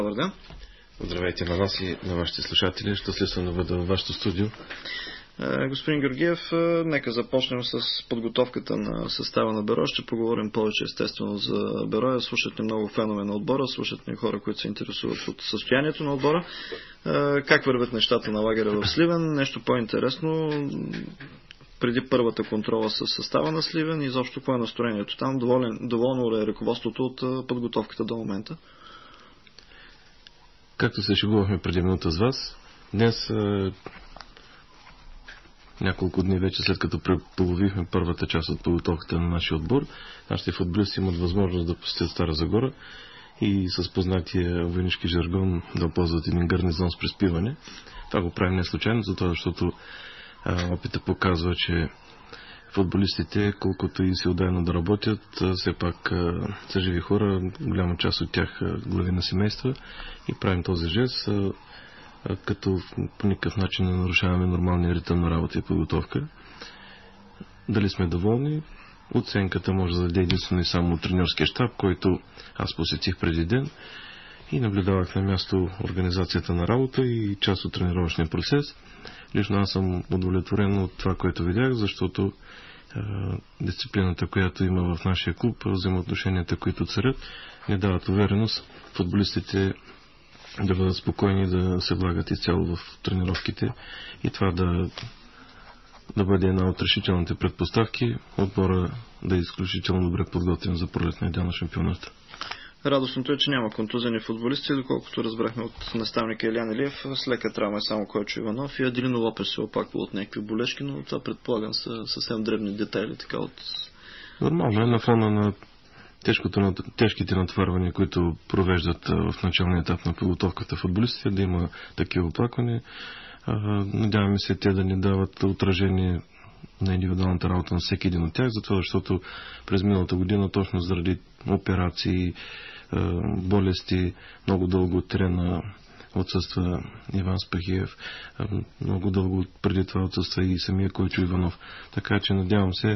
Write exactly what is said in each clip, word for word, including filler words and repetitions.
Добър ден. Здравейте на вас и на вашите слушатели. Щастлив съм да бъда във вашето студио. Господин Георгиев, нека започнем с подготовката на състава на Берое. Ще поговорим повече естествено за Берое. Слушат ни много фенове на отбора, слушат ни хора, които се интересуват от състоянието на отбора. Как вървят нещата на лагера в Сливен? Нещо по-интересно. Преди първата контрола с състава на Сливен, изобщо какво е настроението там? Доволен, доволно ли е ръководството от подготовката до момента? Както се шегувахме преди минута с вас, днес е, няколко дни вече след като преполовихме първата част от подготовката на нашия отбор, нашите футболисти имат възможност да посетят Стара Загора и с познатия войнишки жаргон да ползват един гарнизон с преспиване. Това го правим не случайно, затова защото е, опита показва, че футболистите, колкото и си отдайно да работят, все пак са живи хора, голяма част от тях глави на семейства и правим този жест, като по никакъв начин не нарушаваме нормалния ритъм на работа и подготовка. Дали сме доволни? Оценката може да даде единствено и само от треньорския щаб, който аз посетих преди ден и наблюдавах на място организацията на работа и част от тренировъчния процес. Лично аз съм удовлетворен от това, което видях, защото е, дисциплината, която има в нашия клуб, взаимоотношенията, които царят, не дават увереност футболистите да бъдат спокойни, да се влагат изцяло в тренировките и това да, да бъде една от решителните предпоставки отбора да е изключително добре подготвен за пролетния ден на шампионата. Радостното е, че няма контузени футболисти, доколкото разбрахме от наставника Илиян Илиев, с лека травма е само Койчо Иванов и Аделино Лопес се опаква от някакви болешки, но това предполагам са съвсем дребни детайли. Така от... Нормално е на фона на тежкото, тежките натварвания, които провеждат в началния етап на подготовката футболистите, да има такива оплаквания. Надяваме се те да ни дават отражение на индивидуалната работа на всеки един от тях, затова защото през миналата година, точно заради операции, болести, много дълго трена отсъства Иван Спахиев, много дълго преди това отсъства и самия Койчо Иванов. Така че надявам се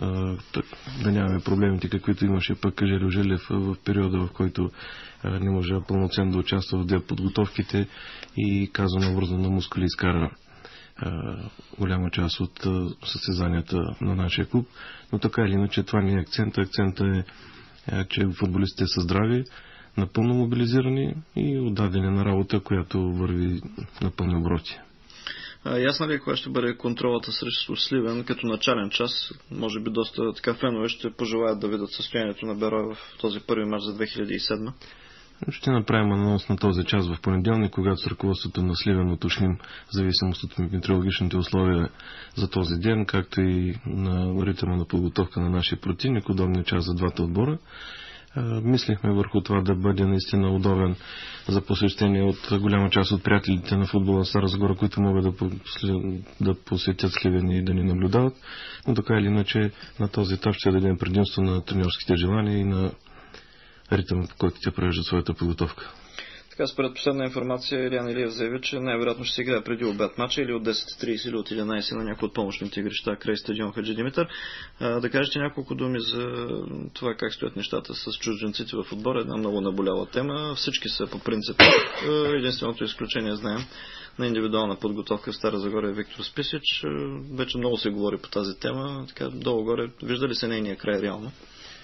да нямаме проблемите, каквито имаше пък Желю Желев в периода, в който не може пълноценно да участва в подготовките и казано вързано на мускули изкара голяма част от състезанията на нашия клуб, но така или иначе това не е акцент. Акцентът е, че футболистите са здрави, напълно мобилизирани и отдадени на работа, която върви на пълни обороти. А, ясно ли е кога ще бъде контролата срещу Сливен като начален час? Може би доста така фенове ще пожелаят да видят състоянието на Берое в този първи мач за две хиляди и седма. Ще направим анонс на този час в понеделник, когато с ръководството на Сливен уточним зависимост от метеорологичните условия за този ден, както и на ритъма на подготовка на нашия противник, удобния час за двата отбора. Мислихме върху това да бъде наистина удобен за посещение от голяма част от приятелите на футбола на Стара Загора, които могат да, да посетят Сливен и да ни наблюдават, но така или иначе на този етап ще дадем предимство на треньорските желания и на ритъм, по който тя провежда своята подготовка. Така, според последна информация, Илиян Илиев заяви, че най-вероятно ще се играе преди обяд мача или от десет и трийсет или от единайсет на някои от помощните игрища край стадион Хаджи Димитър. Да кажете няколко думи за това как стоят нещата с чужденците в отбора. Една много наболяла тема. Всички са по принцип. Единственото изключение, знаем, на индивидуална подготовка в Стара Загора е Виктор Списич. Вече много се говори по тази тема. Така, долу-горе, вижда ли се нейния край реално?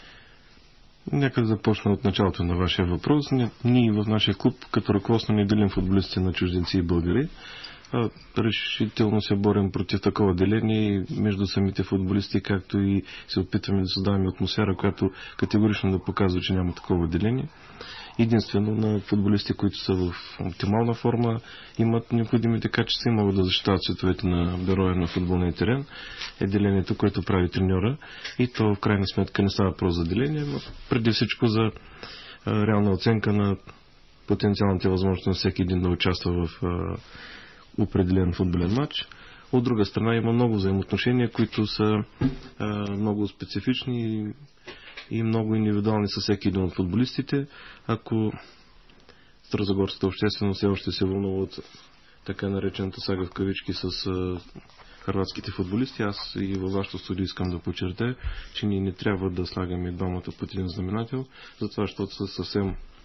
Нека да започна от началото на вашия въпрос. Ние в нашия клуб като ръководство не делим футболисти на чужденци и българи. Решително се борим против такова деление между самите футболисти, както и се опитваме да създаваме атмосфера, която категорично да показва, че няма такова деление. Единствено на футболисти, които са в оптимална форма, имат необходимите качества и могат да защитават световете на Берое на футболния терен, е делението, което прави треньора. И то в крайна сметка не става просто за деление, но преди всичко за а, реална оценка на потенциалните възможности на всеки един да участва в а, определен футболен матч. От друга страна има много взаимоотношения, които са а, много специфични и много индивидуални със всеки един от футболистите. Ако старозагорската общественост все още се вълнува от така наречената сага в кавички с а, хърватските футболисти, аз и във вашето студио искам да подчертая, че ние не трябва да слагаме двамата под един знаменател, затова защото са съвсем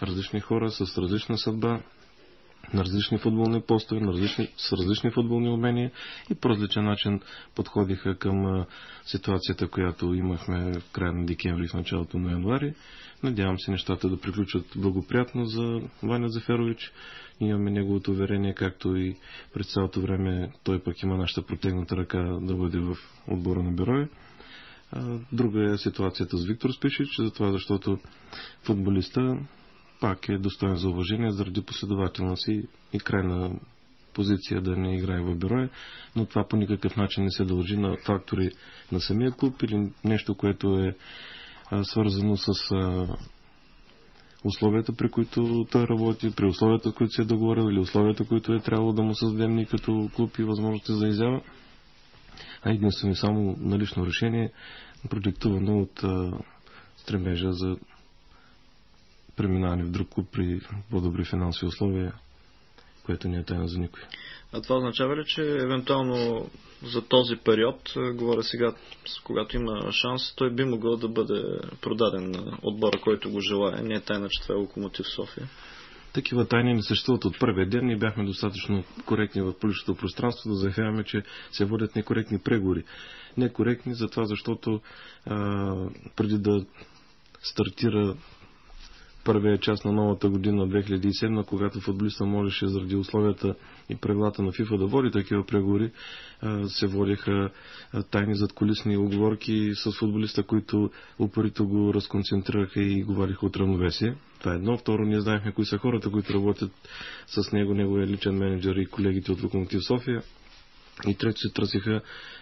различни хора с различна съдба, на различни футболни постове, на различни, с различни футболни умения и по различен начин подходиха към ситуацията, която имахме в края на декември, в началото на януари. Надявам се нещата да приключат благоприятно за Ваня Зеферович. Имаме неговото уверение, както и през цялото време той пък има нашата протегната ръка да бъде в отбора на Берое. Друга е ситуацията с Виктор Спишич, затова защото футболиста пак е достоен за уважение заради последователна си и крайна позиция да не играе в Берое, но това по никакъв начин не се дължи на фактори на самия клуб или нещо, което е а, свързано с а, условията, при които той работи, при условията, които се е договорил или условията, които е трябвало да му създадем ни като клуб и възможности за изява. А единствено само на лично решение, продиктувано от а, стремежа за преминаване в друг клуб при по-добри финансови условия, което не е тайна за никой. А това означава ли, че евентуално за този период, говоря сега, когато има шанс, той би могъл да бъде продаден на отбора, който го желая? Не е тайна, че това е Локомотив София. Такива тайни не съществуват от първия ден. Ние бяхме достатъчно коректни в публичното пространство да заявяваме, че се водят некоректни преговори. Некоректни за това, защото а, преди да стартира първия част на новата година две хиляди и седма, когато футболиста можеше заради условията и правилата на ФИФА да води такива преговори, се водиха тайни задкулисни оговорки с футболиста, които упорито го разконцентрираха и го вадиха от равновесие. Това е едно. Второ, ние знаехме кои са хората, които работят с него, неговия личен менеджер и колегите от Локомотив София. И трето, се търсиха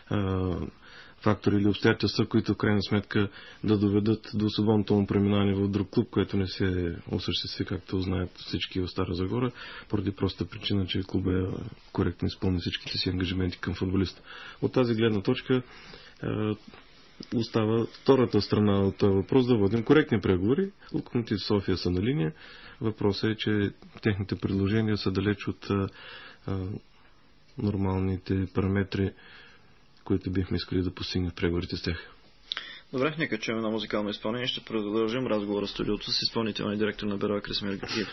фактори или обстоятелства, които в крайна сметка да доведат до свободното му преминаване в друг клуб, което не се осъществи, както знаят всички в Стара Загора, поради проста причина, че клубът е коректно изпълни всичките си ангажименти към футболиста. От тази гледна точка е, остава втората страна от този въпрос да водим коректни преговори. Локомотив София са на линия. Въпросът е, че техните предложения са далеч от е, е, нормалните параметри, които бихме искали да постигнем в преговорите с тях. Добре, нека чуем на музикално изпълнение. Ще продължим разговора в студиото с изпълнителния директор на Берое Красимир Георгиев.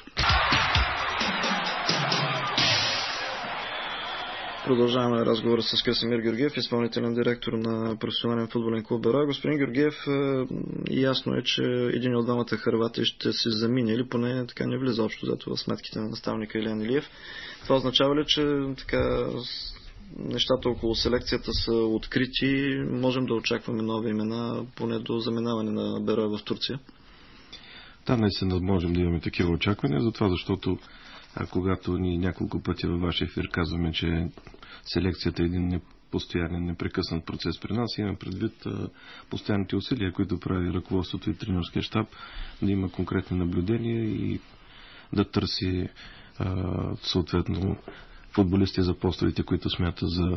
Продължаваме разговора с Красимир Георгиев, изпълнителен директор на професионален футболен клуб Берое. Господин Георгиев, ясно е, че един от двамата хървати ще се замине или поне така не влиза общо зато в сметките на наставника Илиян Илиев. Това означава ли, че така нещата около селекцията са открити, можем да очакваме нови имена, поне до заминаване на Берое в Турция? Да, наистина можем да имаме такива очаквания, затова защото а когато ни няколко пъти във вашия ефир казваме, че селекцията е един постоянен, непрекъснат процес при нас, имаме предвид а, постоянните усилия, които прави ръководството и тренерския щаб, да има конкретни наблюдения и да търси а, съответно футболисти за постовете, които смята за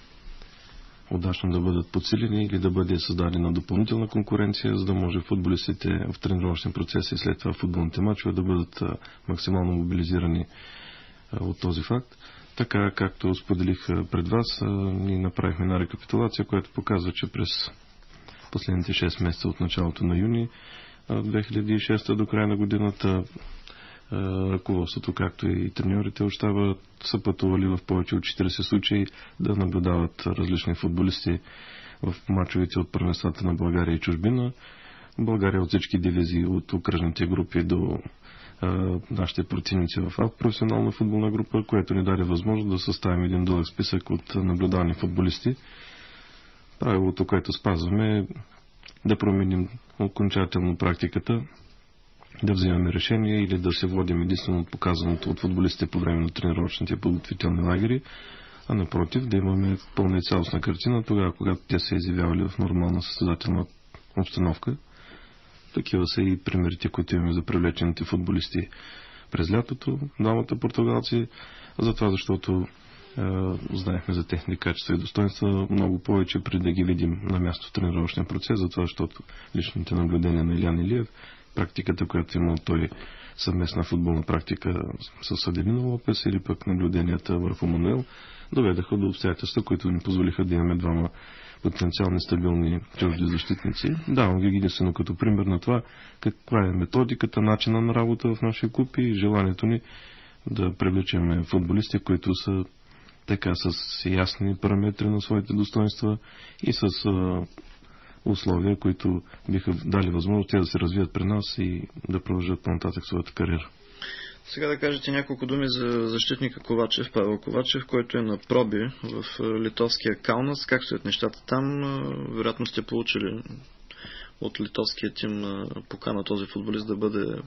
удачно да бъдат подсилени или да бъде създадена допълнителна конкуренция, за да може футболистите в тренировъчен процес и след това футболните мачове да бъдат максимално мобилизирани от този факт. Така, както споделих пред вас, ние направихме една рекапитулация, която показва, че през последните шест месеца от началото на юни две хиляди и шеста до края на годината ръководството, както и треньорите от щаба, са пътували в повече от четиридесет случаи да наблюдават различни футболисти в мачовете от първенствата на България и чужбина. България от всички дивизии, от окръжните групи до а, нашите противници в А професионална футболна група, което ни даде възможност да съставим един дълъг списък от наблюдавани футболисти. Правилото, което спазваме, е да променим окончателно практиката, да вземем решение или да се водим единствено от показаното от футболистите по време на тренировъчните подготвителни лагери, а напротив да имаме пълна и цялостна картина тогава, когато те са изявявали в нормална състезателна обстановка. Такива са и примерите, които имаме за привлечените футболисти през лятото, двамата португалци, затова защото е, знаехме за техните качества и достоинства много повече преди да ги видим на място в тренировъчния процес, затова защото личните наблюдения на Илиян Илиев, практиката, която има той съвместна футболна практика с Аделина Лопес или пък наблюденията върху Мануел, доведаха до обстоятелства, които ни позволиха да имаме двама потенциални стабилни чужди защитници. Давам ги единствено като пример на това каква е методиката, начина на работа в нашия клуб и желанието ни да привлечем футболисти, които са така с ясни параметри на своите достоинства и с а, условия, които биха дали възможност те да се развият при нас и да продължат по-нататък своята кариера. Сега да кажете няколко думи за защитника Ковачев, Павел Ковачев, който е на проби в литовския Каунас. Как стоят нещата там? Вероятно сте получили от литовския тим покана този футболист да бъде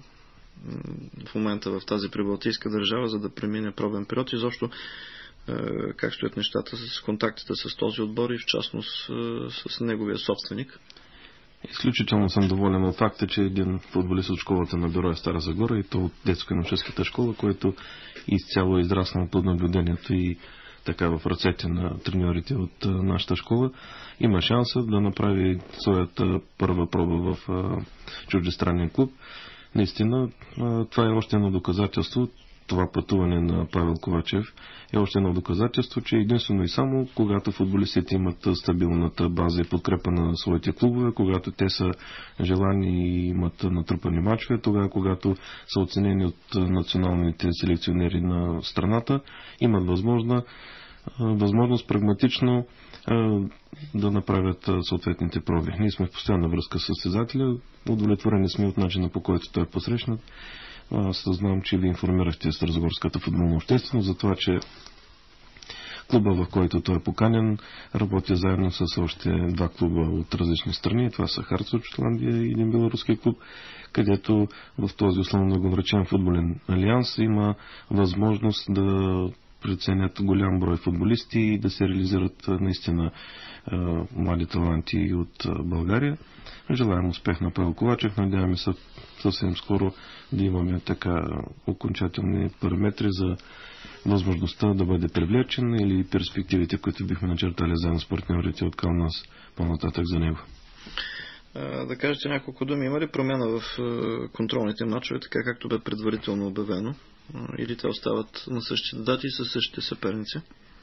в момента в тази прибалтийска държава, за да премине пробен период. Изобщо как стоят нещата с контактите с този отбор и в частност с неговия собственик? Изключително съм доволен от факта, че един футболист от школата на Бюро е Стара Загора и то от детско-юношеската школа, който изцяло е израснал под наблюдението и така в ръцете на треньорите от нашата школа, има шанса да направи своята първа проба в чуждестранен клуб. Наистина, това е още едно доказателство. Това пътуване на Павел Ковачев е още едно доказателство, че единствено и само когато футболистите имат стабилната база и подкрепа на своите клубове, когато те са желани и имат натрупани мачове, тогава когато са оценени от националните селекционери на страната, имат възможно, възможност прагматично да направят съответните проби. Ние сме в постоянна връзка с състезателя, удовлетворени сме от начина, по който той е посрещнат. Аз знам, че ви информирахте Старозагорската футболна общественост за това, че клуба, в който той е поканен, работи заедно с още два клуба от различни страни. Това са Харц от Шотландия и един беларуски клуб, където в този основно да го наречем футболен алианс има възможност да преценят голям брой футболисти и да се реализират наистина млади таланти от България. Желаем успех на Павел Ковачев. Надяваме се съвсем скоро да имаме така окончателни параметри за възможността да бъде привлечен или перспективите, които бихме начертали заедно с партньорите от Каунас по-нататък за него. Да кажете няколко думи. Има ли промяна в контролните матчове, така както бе предварително обявено? Или те остават на същите дати и със същите съперници?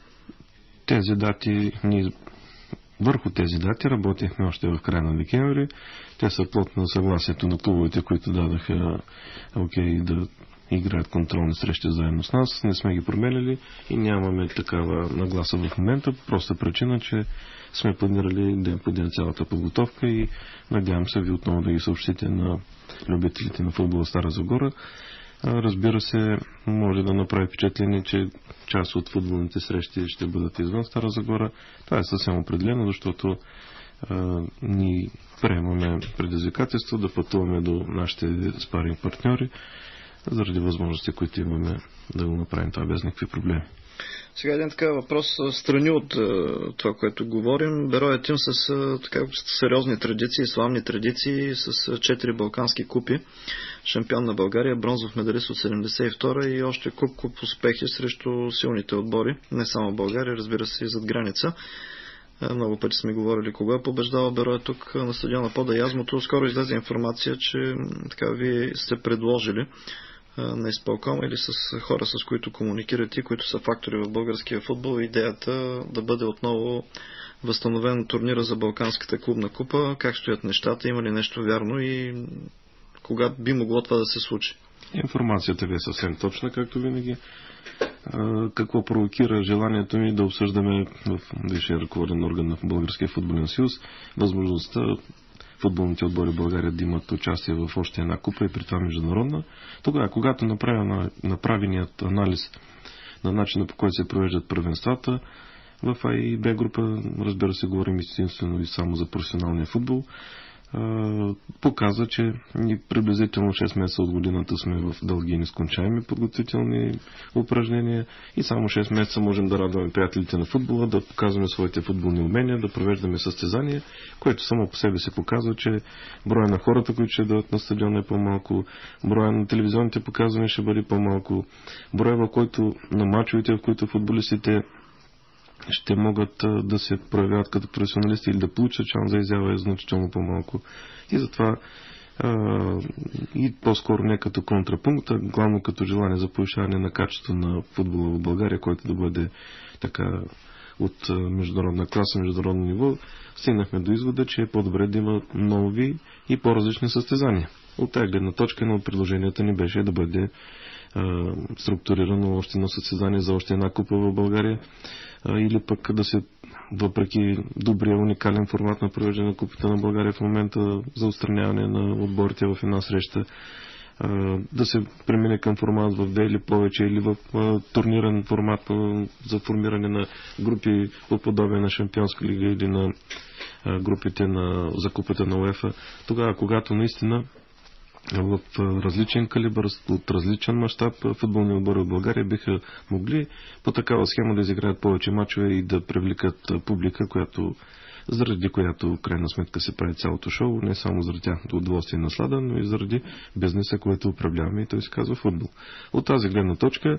Тези дати, ние върху тези дати работихме още в края на декември. Те са плод на съгласието на клубовете, които дадаха окей да играят контролни срещи заедно с нас. Не сме ги променили и нямаме такава нагласа в момента. Проста причина, че сме планирали ден по ден цялата подготовка и надявам се ви отново да ги съобщите на любителите на футбола Стара Загора. Разбира се, може да направи впечатление, че част от футболните срещи ще бъдат извън Стара Загора. Това е съвсем определено, защото а, ние приемаме предизвикателство да пътуваме до нашите спаринг партньори, заради възможности, които имаме да го направим това без никакви проблеми. Сега един така въпрос страни от това, което говорим. Беро е тим с така сериозни традиции, славни традиции, с четири балкански купи. Шампион на България, бронзов медалист от седемдесет и втора и още куп куп успехи срещу силните отбори. Не само в България, разбира се и зад граница. Много пъти сме говорили кога е побеждава Беро е тук на стадиона Пода Язмото. Скоро излезе информация, че така вие сте предложили на изпълком или с хора, с които комуникирате, които са фактори в българския футбол, идеята да бъде отново възстановен турнира за Балканската клубна купа. Как стоят нещата? Има ли нещо вярно и кога би могло това да се случи? Информацията ви е съвсем точна, както винаги. Какво провокира желанието ми да обсъждаме в висшия ръководен орган на Българския футболен съюз възможността футболните отбори в България да имат участие в още една купа и при това международна. Тогава, когато направя направеният анализ на начина, по който се провеждат първенствата в А и Б група, разбира се, говорим единствено и само за професионалния футбол, показва, че ни приблизително шест месеца от годината сме в дълги и нескончаеми подготвителни упражнения и само шест месеца можем да радваме приятелите на футбола, да показваме своите футболни умения, да провеждаме състезания, което само по себе се показва, че броя на хората, които ще дойдат на стадиона е по-малко, броя на телевизионните показвания ще бъде по-малко, броя в който на мачовете, в които футболистите ще могат да се проявяват като професионалисти или да получат шанс за изява е значително по-малко. И затова а, и по-скоро не като контрапункт, а главно като желание за повишаване на качество на футбола в България, който да бъде така от международна класа, международно ниво, стигнахме до извода, че е по-добре да има нови и по-различни състезания. От тази гледна точка едно от предложенията ни беше да бъде а, структурирано още едно състезание за още една купа в България, а, или пък да се, въпреки добрия уникален формат на провеждане на купата на България в момента за отстраняване на отборите в една среща, а, да се премине към формат в две или повече, или в а, турнирен формат а, за формиране на групи по подобие на Шампионска лига или на а, групите на закупата на УЕФА. Тогава, когато наистина в различен калибър, от различен мащаб, футболни отбори от България биха могли по такава схема да изиграят повече мачове и да привлекат публика, която, заради която в крайна сметка се прави цялото шоу, не само заради тяхното удоволствие и наслада, но и заради бизнеса, който управляваме, и той се казва футбол. От тази гледна точка,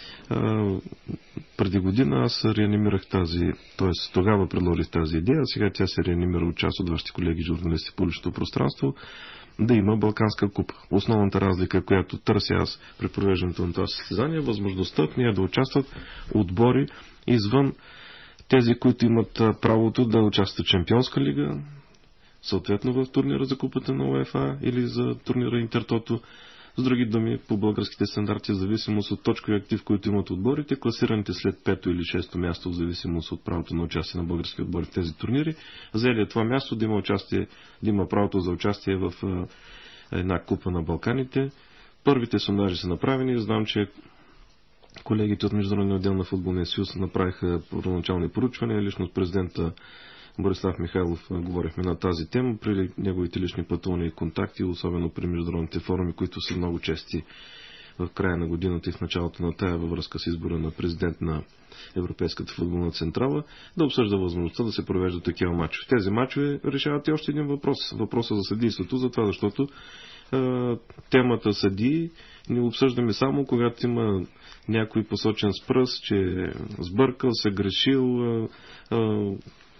преди година аз реанимирах тази, т.е. тогава предложих тази идея, а сега тя се реанимира от част от вашите колеги журналисти в публичното пространство, да има Балканска купа. Основната разлика, която търся аз при провеждането на това състезание, е възможността в нея да участват отбори извън тези, които имат правото да участват в Шампионска лига, съответно в турнира за купата на УЕФА или за турнира Интертото. С други думи, по българските стандарти, в зависимост от точкови актив, които имат отборите, класираните след пето или шесто място, в зависимост от правото на участие на български отбори в тези турнири, взели това място да има, участие, да има правото за участие в една купа на Балканите. Първите сондажи са направени. Знам, че колегите от Международния отдел на футболния съюз направиха първоначални поручвания. Лично с президента Борислав Михайлов говорихме на тази тема при неговите лични пътувания и контакти, особено при международните форуми, които са много чести в края на годината и в началото на тая във връзка с избора на президент на Европейската футболна централа, да обсъжда възможността да се провеждат такива мачове. Тези мачове решават и още един въпрос. Въпроса за съдийството, за това, защото е, темата съдии не обсъждаме само когато има някой посочен с пръст, че е сбъркал, се грешил, е, е,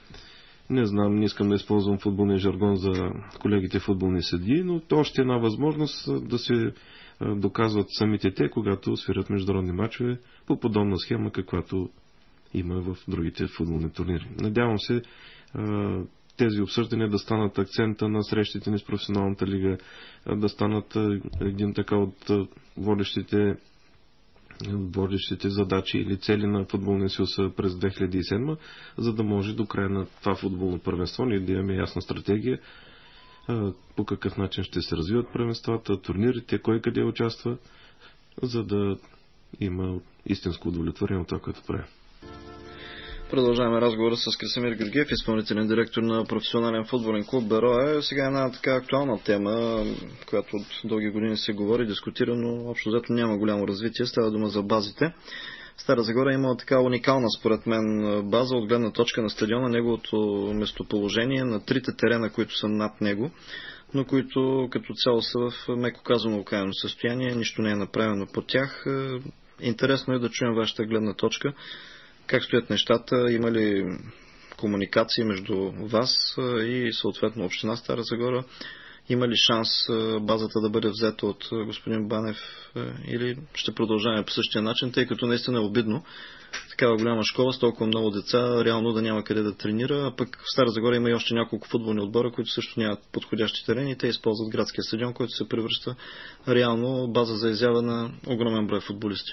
не знам, не искам да използвам футболния жаргон за колегите футболни съдии, но още една възможност да се доказват самите те, когато свирят международни мачове по подобна схема, каквато има в другите футболни турнири. Надявам се тези обсъждания да станат акцента на срещите ни с професионалната лига, да станат един така от водещите водещите задачи или цели на футболния съюз през две хиляди и седма, за да може до края на това футболно първенство ние да имаме ясна стратегия по какъв начин ще се развиват първенствата, турнирите, кой къде участва, за да има истинско удовлетворение от това, което прави. Продължаваме разговора с Красимир Георгиев, изпълнителен директор на професионален футболен клуб Берое. Сега една така актуална тема, която от дълги години се говори, дискутира, но общо взето няма голямо развитие. Става дума за базите. Стара Загора има така уникална, според мен, база от гледна точка на стадиона, неговото местоположение, на трите терена, които са над него, но които като цяло са в меко казано окаяно състояние. Нищо не е направено по тях. Интересно е да чуем вашата гледна точка. Как стоят нещата? Има ли комуникации между вас и съответно община Стара Загора? Има ли шанс базата да бъде взета от господин Банев или ще продължаваме по същия начин, тъй като наистина е обидно такава голяма школа с толкова много деца реално да няма къде да тренира, а пък в Стара Загора има и още няколко футболни отбора, които също нямат подходящи терени и те използват градския стадион, който се превръща реално база за изява на огромен брой футболисти.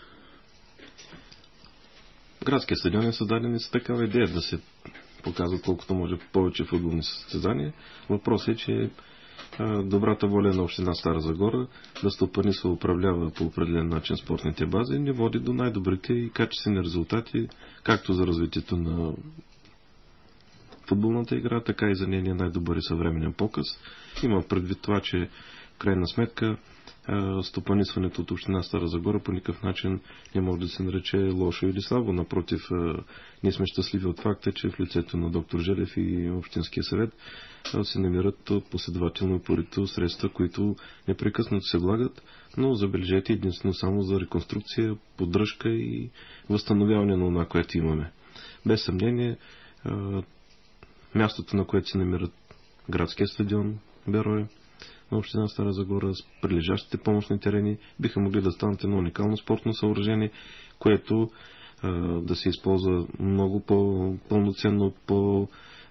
Градския стадион е създаден и с такава идея да се показват колкото може повече футболни състезания. Въпросът е, че добрата воля на община Стара Загора да стопанисва, управлява по определен начин спортните бази не води до най-добрите и качествени резултати, както за развитието на футболната игра, така и за нейния най-добър и съвременен показ. Има предвид това, че в крайна сметка стопанисването от община Стара Загора по никакъв начин не може да се нарече лошо или слабо. Напротив, ние сме щастливи от факта, че в лицето на доктор Желев и Общинския съвет се намират последователно упорито средства, които непрекъснато се влагат, но забележете единствено само за реконструкция, поддръжка и възстановяване на това, което имаме. Без съмнение, мястото, на което се намират градския стадион Берое на община Стара Загора с прилежащите помощни терени, биха могли да станат едно уникално спортно съоръжение, което да се използва много по-пълноценно, по,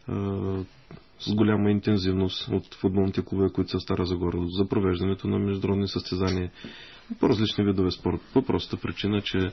с голяма интензивност от футболните клубове, които са в Стара Загора, за провеждането на международни състезания по различни видове спорт. По простата причина, че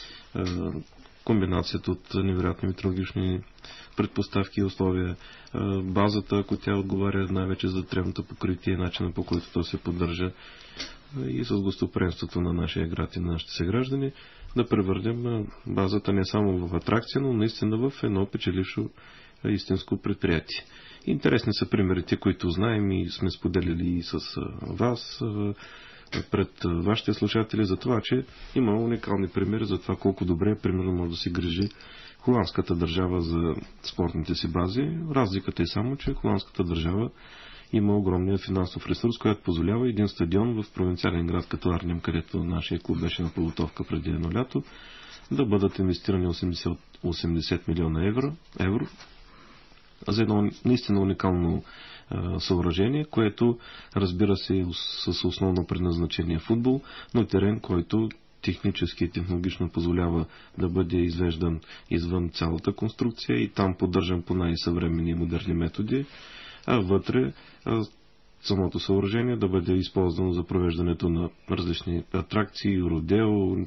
комбинацията от невероятни метеорологични предпоставки и условия, базата, ако тя отговаря най-вече за тревното покритие, начина по който то се поддържа и с гостоприемството на нашия град и на нашите съграждани, да превърнем базата не само в атракция, но наистина в едно печелившо истинско предприятие. Интересни са примерите, които знаем и сме споделили и с вас, пред вашите слушатели, за това, че има уникални примери за това колко добре примерно може да се грижи холандската държава за спортните си бази. Разликата е само, че холандската държава има огромния финансов ресурс, който позволява един стадион в провинциален град като Арнем, където нашия клуб беше на подготовка преди едно лято, да бъдат инвестирани осемдесет милиона евро, евро за едно наистина уникално а, съоръжение, което разбира се с основно предназначение футбол, но и терен, който технически и технологично позволява да бъде извеждан извън цялата конструкция и там поддържан по най-съвременни и модерни методи, а вътре а, самото съоръжение да бъде използвано за провеждането на различни атракции, родео,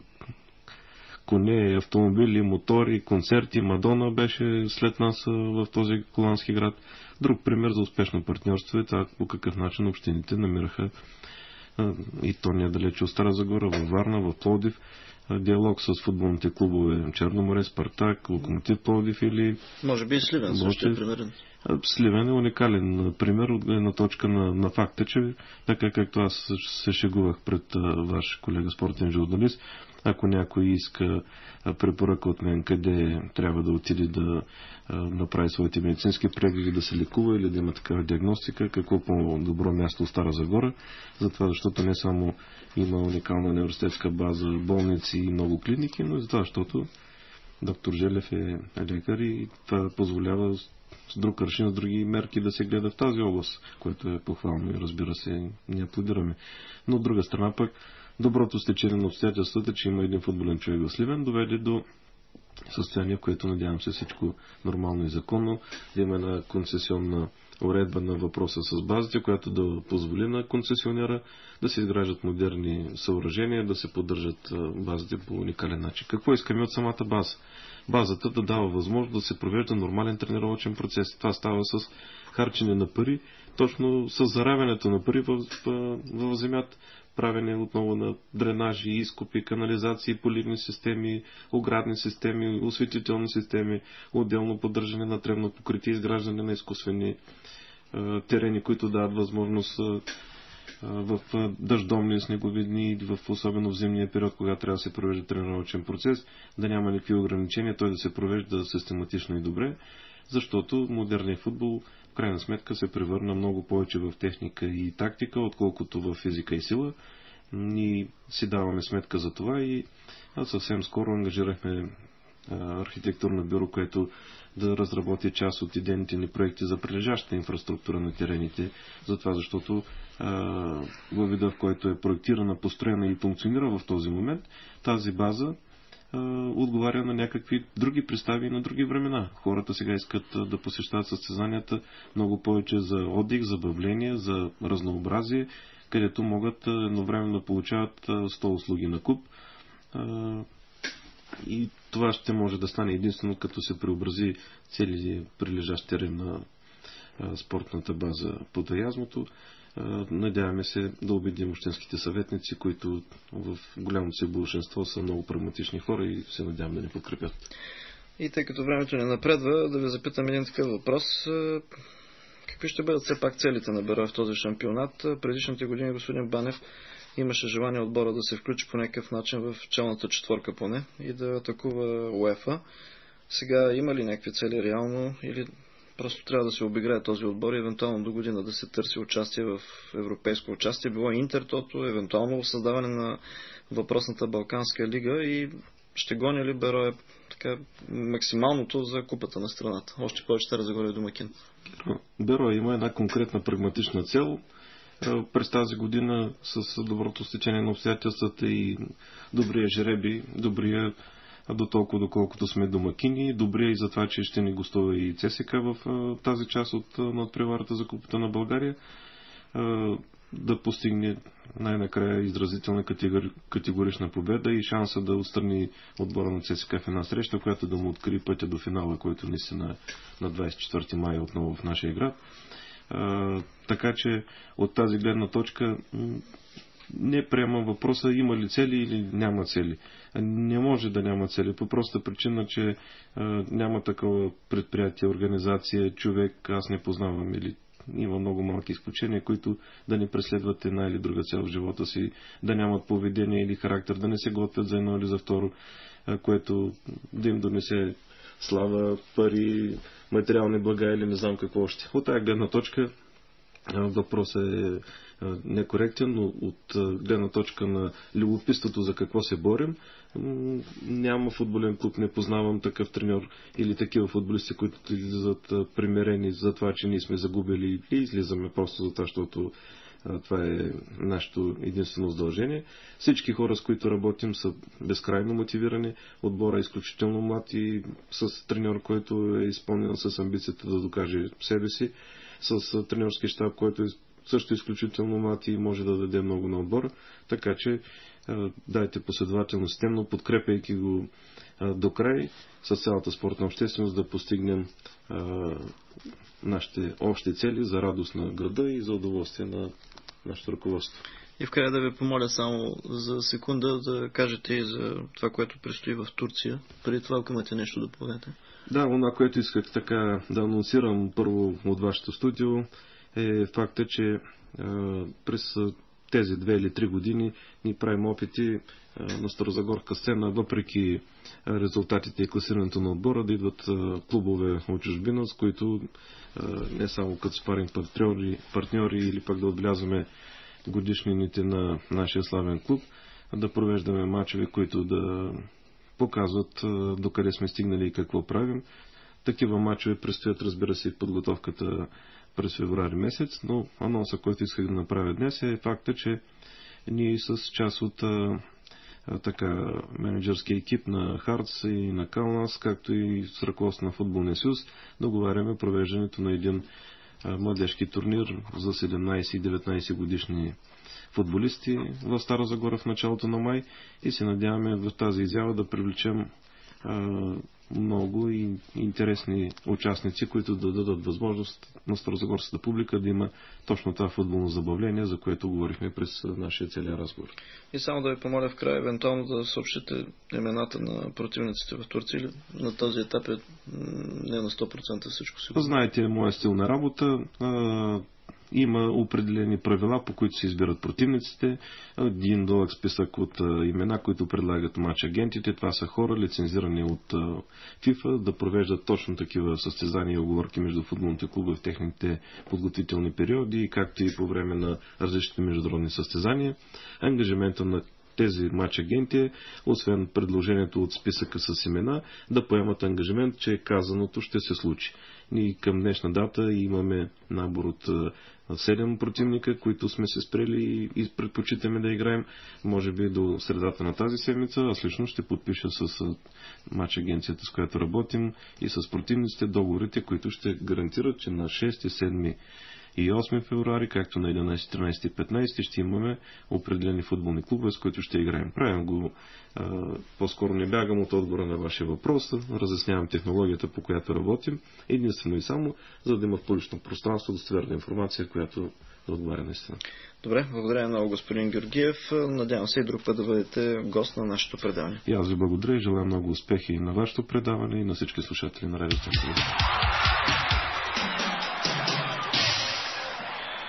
коне, автомобили, мотори, концерти. Мадона беше след нас в този холандски град. Друг пример за успешно партньорство е това по какъв начин общините намираха и то не е далече от Стара Загора, във Варна, в Пловдив, диалог с футболните клубове Черноморе, Спартак, Локомотив Пловдив или... Може би и Сливен също е примерен. Сливен е уникален пример от гледна точка на, на факта, че така както аз се шегувах пред а, ваш колега спортен журналист, ако някой иска препоръка от мен къде трябва да отиде да а, направи своите медицински прегледи, да се лекува или да има такава диагностика, какво по-добро място в Стара Загора, затова защото не само има уникална университетска база, болници и много клиники, но и затова защото доктор Желев е лекар и това позволява с друг аршин, с други мерки да се гледа в тази област, което е похвално и разбира се, ние аплодираме. Но от друга страна пък, доброто стечение на обстоятелствата, че има един футболен човек в Сливен, доведе до състояние, в което надявам се всичко нормално и законно, да има една концесионна уредба на въпроса с базите, която да позволи на концесионера да се изграждат модерни съоръжения, да се поддържат базите по уникален начин. Какво искаме от самата база? Базата да дава възможност да се провежда нормален тренировъчен процес. Това става с харчене на пари, точно с заравянето на пари в, в, в земята, правене отново на дренажи, изкопи, канализации, поливни системи, оградни системи, осветителни системи, отделно поддържане на тревно покритие, изграждане на изкуствени е, терени, които дават възможност е, в дъждомни, снеговидни, в особено в зимния период, когато трябва да се провежда тренировъчен процес, да няма никакви ограничения, той да се провежда систематично и добре, защото модерният футбол в крайна сметка се превърна много повече в техника и тактика, отколкото в физика и сила. И си даваме сметка за това и съвсем скоро ангажирахме архитектурно бюро, което да разработи част от идейните ни проекти за прилежащата инфраструктура на терените, затова защото във вида, в който е проектирана, построена и функционира в този момент, тази база а, отговаря на някакви други представи и на други времена. Хората сега искат да посещават състезанията много повече за отдих, забавление, за разнообразие, където могат едновременно да получават сто услуги на куп. А, и това ще може да стане единствено като се преобрази целият прилежащ терен на а, спортната база под Аязмото. Надяваме се да убедим общинските съветници, които в голямото си большинство са много прагматични хора и се надявам да ни подкрепят. И тъй като времето не напредва, да ви запитам един такъв въпрос. Какви ще бъдат все пак целите на Берое в този шампионат? Предишните години господин Банев имаше желание отбора да се включи по някакъв начин в челната четворка поне и да атакува УЕФА. Сега има ли някакви цели реално или просто трябва да се обиграе този отбор и евентуално до година да се търси участие в европейско участие, било Интертото, евентуално създаване на въпросната Балканска лига и ще гони ли Берое така максималното за купата на страната? Още повече Стара Загора е домакин. Берое има една конкретна прагматична цел. През тази година с доброто стечение на обстоятелствата и добрия жреби, добрия до толкова доколкото сме домакини. Добре и за това, че ще ни гостува и ЦСКА в тази част от надпреварата за Купата на България. Да постигне най-накрая изразителна категори... категорична победа и шанса да отстрани отбора на ЦСКА в една среща, която да му откри пътя до финала, който не си на, на двадесет и четвърти май отново в нашия град. А, така че от тази гледна точка не приемам въпроса има ли цели или няма цели. Не може да няма цели по проста причина, че а, няма такова предприятие, организация, човек, аз не познавам или има много малки изключения, които да не преследват една или друга цел в живота си, да нямат поведение или характер, да не се готвят за едно или за второ, което да им донесе слава, пари, материални блага или не знам какво още. От тази гледна точка въпросът е некоректен, но от гледна точка на любопитството за какво се борим, няма футболен клуб, не познавам такъв треньор или такива футболисти, които излизат примирени за това, че ние сме загубили и излизаме просто за това, защото това е нашето единствено задължение. Всички хора, с които работим, са безкрайно мотивирани. Отбора е изключително млад и с треньор, който е изпълнен с амбицията да докаже себе си, с треньорски щаб, който е също изключително млад и може да даде много на отбора. Така че дайте последователно системно, подкрепяйки го до край с цялата спортна общественост да постигнем а, нашите общи цели за радост на града и за удоволствие на нашето ръководство. И в края да ви помоля само за секунда да кажете и за това, което предстои в Турция. Преди това, ако имате нещо да поведете. Да, това, което исках така да анонсирам първо от вашето студио е факта, че а, през тези две или три години ни правим опити на старозагорска сцена, въпреки резултатите и класирането на отбора, да идват клубове от чужбина, с които не само като спаринг партньори, партньори или пък да отбелязваме годишнините на нашия славен клуб, да провеждаме мачове, които да показват докъде сме стигнали и какво правим. Такива мачове предстоят, разбира се, подготовката през февруари месец, но анонса, който исках да направя днес е факта, че ние с част от а, така, менеджерския екип на Хартс и на Калнас, както и с ръководство на Футболния съюз, договаряме провеждането на един а, младежки турнир за седемнадесет и деветнадесет годишни футболисти в Стара Загора в началото на май и се надяваме в тази изява да привлечем а, много и интересни участници, които да дадат възможност на старозагорската публика да има точно това футболно забавление, за което говорихме през нашия целия разговор. И само да ви помоля в края, евентуално да съобщите имената на противниците в Турция, или на този етап е не на сто процента всичко си. Знаете, моя стил на работа. Има определени правила, по които се избират противниците. Един дълъг списък от имена, които предлагат матч агентите. Това са хора, лицензирани от ФИФА, да провеждат точно такива състезания и оговорки между футболните клубове в техните подготвителни периоди, както и по време на различните международни състезания. Ангажимента на тези матч агенти, освен предложението от списъка с имена, да поемат ангажимент, че казаното ще се случи. Ние към днешна дата имаме набор от седем противника, които сме се спрели и предпочитаме да играем, може би до средата на тази седмица. Аз лично ще подпиша с матч агенцията, с която работим, и с противниците договорите, които ще гарантират, че на шести, седми и осми февруари, както на единадесети, тринадесети и петнадесети ще имаме определени футболни клубове, с които ще играем. Правим го, а, по-скоро не бягам от отговора на вашия въпрос, разяснявам технологията, по която работим, единствено и само, за да има в публично пространство достоверна информация, която да отговаря наистина. Добре, благодаря много, господин Георгиев. Надявам се и друг път да бъдете гост на нашето предаване. И аз ви благодаря и желая много успехи и на вашето предаване, и на всички слушатели на Радио Център.